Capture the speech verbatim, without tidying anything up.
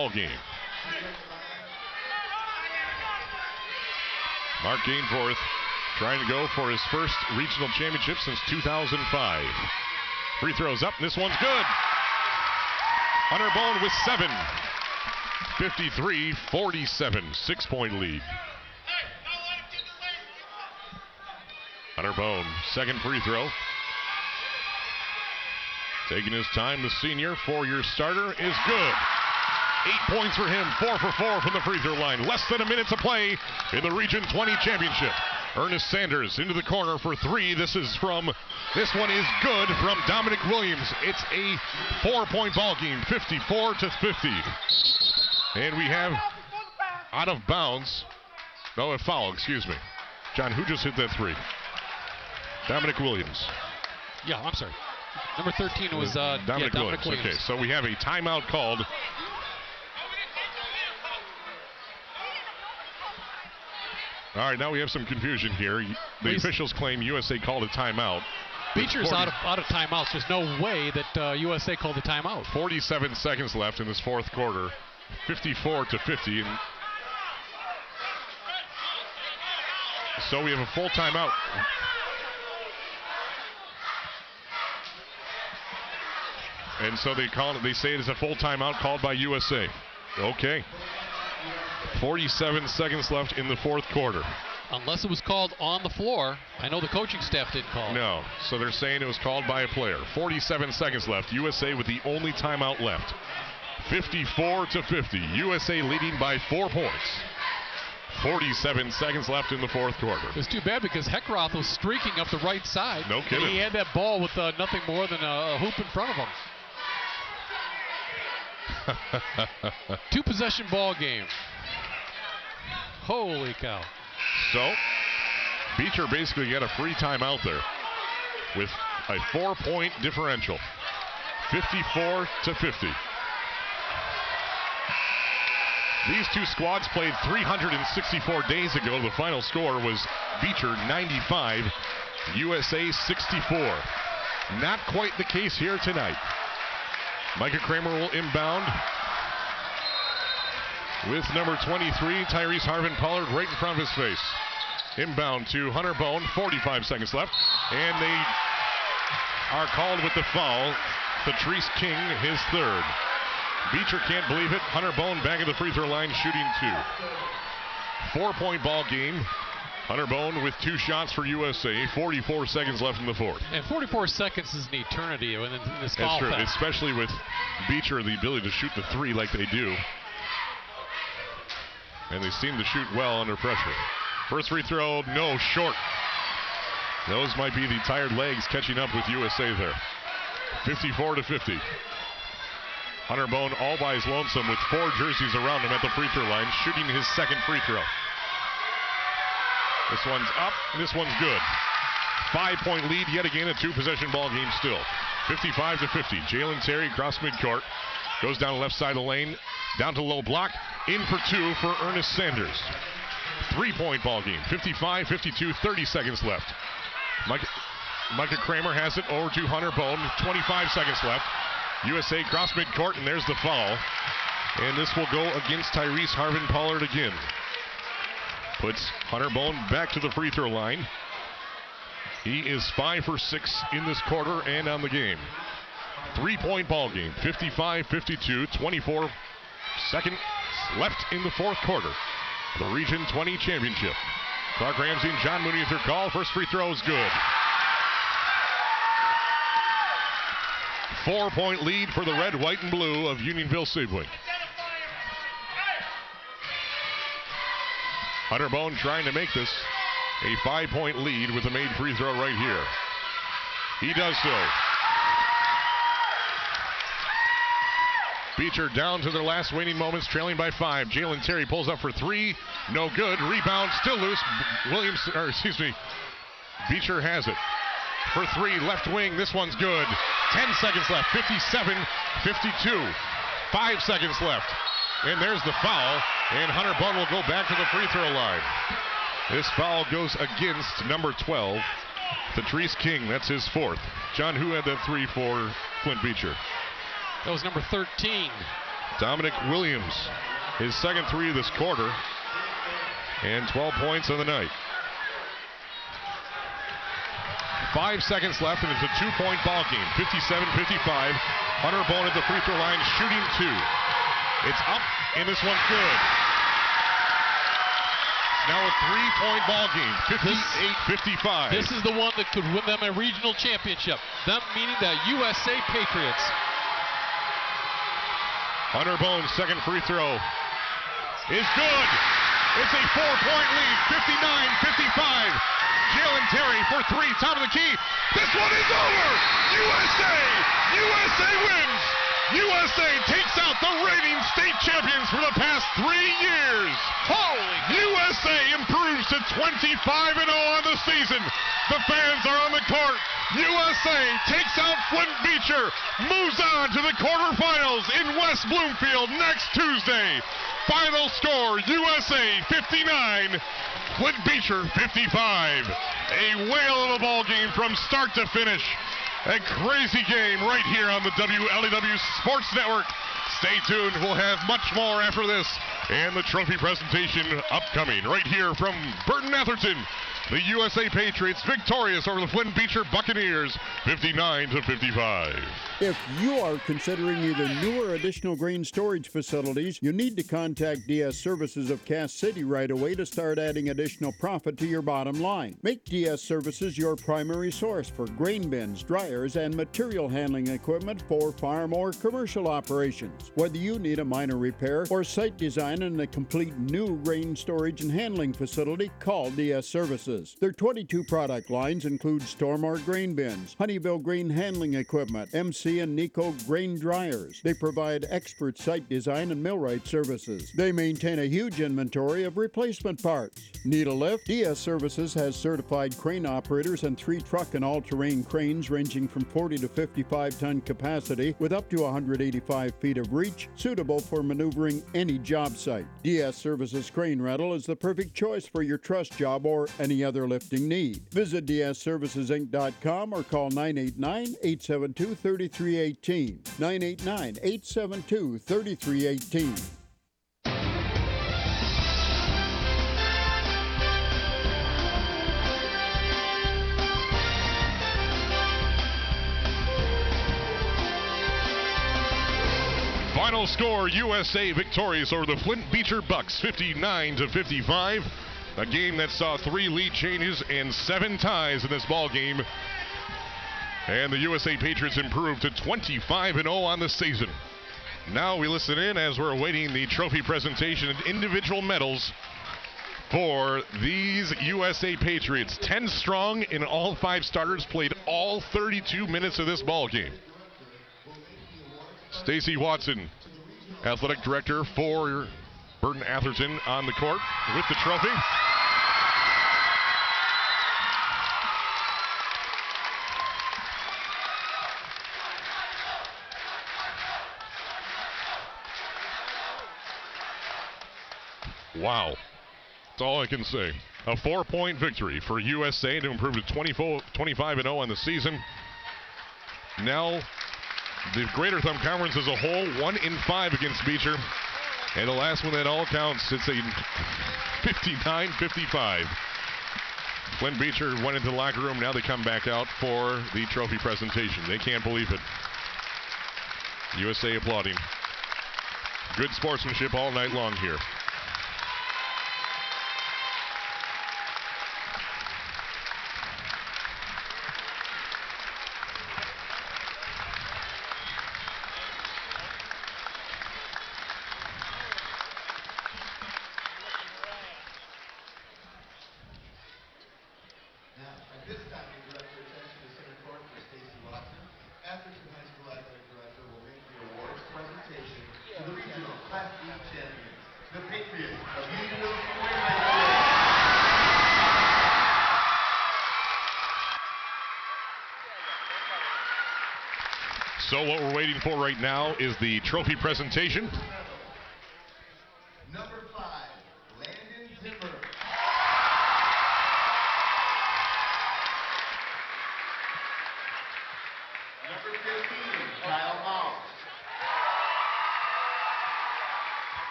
ball game. Mark Gainforth trying to go for his first regional championship since two thousand five. Free throws up, and this one's good. Hunter Bone with seven. fifty-three forty-seven, six-point lead. Hunter Bone, second free throw. Taking his time, the senior, four-year starter, is good. Eight points for him, four for four from the free throw line. Less than a minute to play in the Region twenty championship. Ernest Sanders into the corner for three. This is from, this one is good from Dominic Williams. It's a four-point ball game, fifty-four to fifty. And we have out of bounds, no, a foul, excuse me. John, who just hit that three? Dominic Williams. Yeah, I'm sorry. Number thirteen was uh, Dominic, yeah, Dominic Williams. Williams. Okay, so we have a timeout called. All right, now we have some confusion here. The Please. officials claim U S A called a timeout. Beecher's out of, out of timeouts. There's no way that uh, U S A called the timeout. forty-seven seconds left in this fourth quarter. fifty-four to fifty. And so we have a full timeout. And so they call it, they say it is a full timeout called by U S A. Okay. forty-seven seconds left in the fourth quarter. Unless it was called on the floor. I know the coaching staff didn't call it. No. So they're saying it was called by a player. forty-seven seconds left. U S A with the only timeout left. fifty-four to fifty. U S A leading by four points. forty-seven seconds left in the fourth quarter. It was too bad because Heckroth was streaking up the right side. No kidding. And he had that ball with uh, nothing more than a, a hoop in front of him. Two possession ball game. Holy cow. So, Beecher basically got a free timeout there with a four-point differential. fifty-four to fifty. These two squads played three hundred sixty-four days ago. The final score was Beecher ninety-five, U S A sixty-four. Not quite the case here tonight. Micah Kramer will inbound with number twenty-three, Tyrese Harvin Pollard, right in front of his face. Inbound to Hunter Bone, forty-five seconds left, and they are called with the foul. Patrice King, his third. Beecher can't believe it. Hunter Bone back at the free throw line, shooting two. Four-point ball game. Hunter Bone with two shots for U S A. forty-four seconds left in the fourth. And forty-four seconds is an eternity in this foul. That's true, fest. especially with Beecher, the ability to shoot the three like they do. And they seem to shoot well under pressure. First free throw, no, short. Those might be the tired legs catching up with U S A there. fifty-four to fifty. Hunter Bone all by his lonesome with four jerseys around him at the free throw line, shooting his second free throw. This one's up, this one's good. Five-point lead yet again, a two-possession ball game still. fifty-five to fifty. Jalen Terry across midcourt. Goes down the left side of the lane, down to the low block, in for two for Ernest Sanders. Three-point ball game, fifty-five fifty-two, thirty seconds left. Micah, Micah Kramer has it over to Hunter Bone, twenty-five seconds left. U S A cross midcourt, and there's the foul. And this will go against Tyrese Harvin Pollard again. Puts Hunter Bone back to the free throw line. He is five for six in this quarter and on the game. Three-point ball game, fifty-five fifty-two, twenty-four seconds left in the fourth quarter. The Region twenty championship. Clark Ramsey and John Mooney with their call. First free throw is good. Four-point lead for the red, white, and blue of Unionville Sebring. Hunter Bone trying to make this a five-point lead with a made free throw right here. He does so. Beecher down to their last waning moments, trailing by five. Jalen Terry pulls up for three. No good. Rebound still loose. Williams, or excuse me, Beecher has it. For three, left wing. This one's good. Ten seconds left. fifty-seven fifty-two. Five seconds left. And there's the foul. And Hunter Bone will go back to the free throw line. This foul goes against number twelve, Patrice King. That's his fourth. John, who had that three for Flint Beecher? That was number thirteen, Dominic Williams, his second three of this quarter, and twelve points on the night. Five seconds left, and it's a two-point ball game. fifty-seven fifty-five. Hunter Bone at the free throw line, shooting two. It's up, and this one's good. Now a three-point ball game, fifty-eight fifty-five. This is the one that could win them a regional championship. Them meaning the U S A Patriots. Hunter Bone's second free throw is good. It's a four-point lead, fifty-nine fifty-five. Jalen Terry for three, top of the key. This one is over. U S A, U S A wins. U S A takes out the reigning state champions for the past three years. Holy! U S A improves to twenty-five and oh on the season. The fans are on the court. U S A takes out Flint Beecher, moves on to the quarterfinals in West Bloomfield next Tuesday. Final score, U S A fifty-nine, Flint Beecher fifty-five. A whale of a ball game from start to finish. A crazy game right here on the W L E W Sports Network. Stay tuned. We'll have much more after this and the trophy presentation upcoming right here from Burton Atherton. The U S A Patriots victorious over the Flint Beecher Buccaneers, fifty-nine to fifty-five. If you are considering either new or additional grain storage facilities, you need to contact D S Services of Cass City right away to start adding additional profit to your bottom line. Make D S Services your primary source for grain bins, dryers, and material handling equipment for farm or commercial operations. Whether you need a minor repair or site design in a complete new grain storage and handling facility, call D S Services. Their twenty-two product lines include Stormar grain bins, Honeywell grain handling equipment, M C and Nico grain dryers. They provide expert site design and millwright services. They maintain a huge inventory of replacement parts. Need a lift? D S Services has certified crane operators and three truck and all-terrain cranes ranging from forty to fifty-five ton capacity with up to one hundred eighty-five feet of reach, suitable for maneuvering any job site. D S Services Crane Rental is the perfect choice for your truss job or any other lifting need. Visit D S Services Inc dot com or call nine eight nine, eight seven two, three three one eight. nine eight nine, eight seven two, three three one eight. Final score, U S A victorious over the Flint Beecher Bucks, fifty-nine to fifty-five. A game that saw three lead changes and seven ties in this ball game. And the U S A Patriots improved to twenty-five and oh on the season. Now we listen in as we're awaiting the trophy presentation and individual medals for these U S A Patriots. ten strong, and all five starters played all thirty-two minutes of this ball game. Stacy Watson, athletic director for Burton Atherton, on the court with the trophy. Wow. That's all I can say. A four-point victory for U S A to improve to twenty-five and oh on the season. Now, the Greater Thumb Conference as a whole, one in five against Beecher. And the last one that all counts, it's a fifty-nine fifty-five. Flint Beecher went into the locker room. Now they come back out for the trophy presentation. They can't believe it. U S A applauding. Good sportsmanship all night long here. So what we're waiting for right now is the trophy presentation.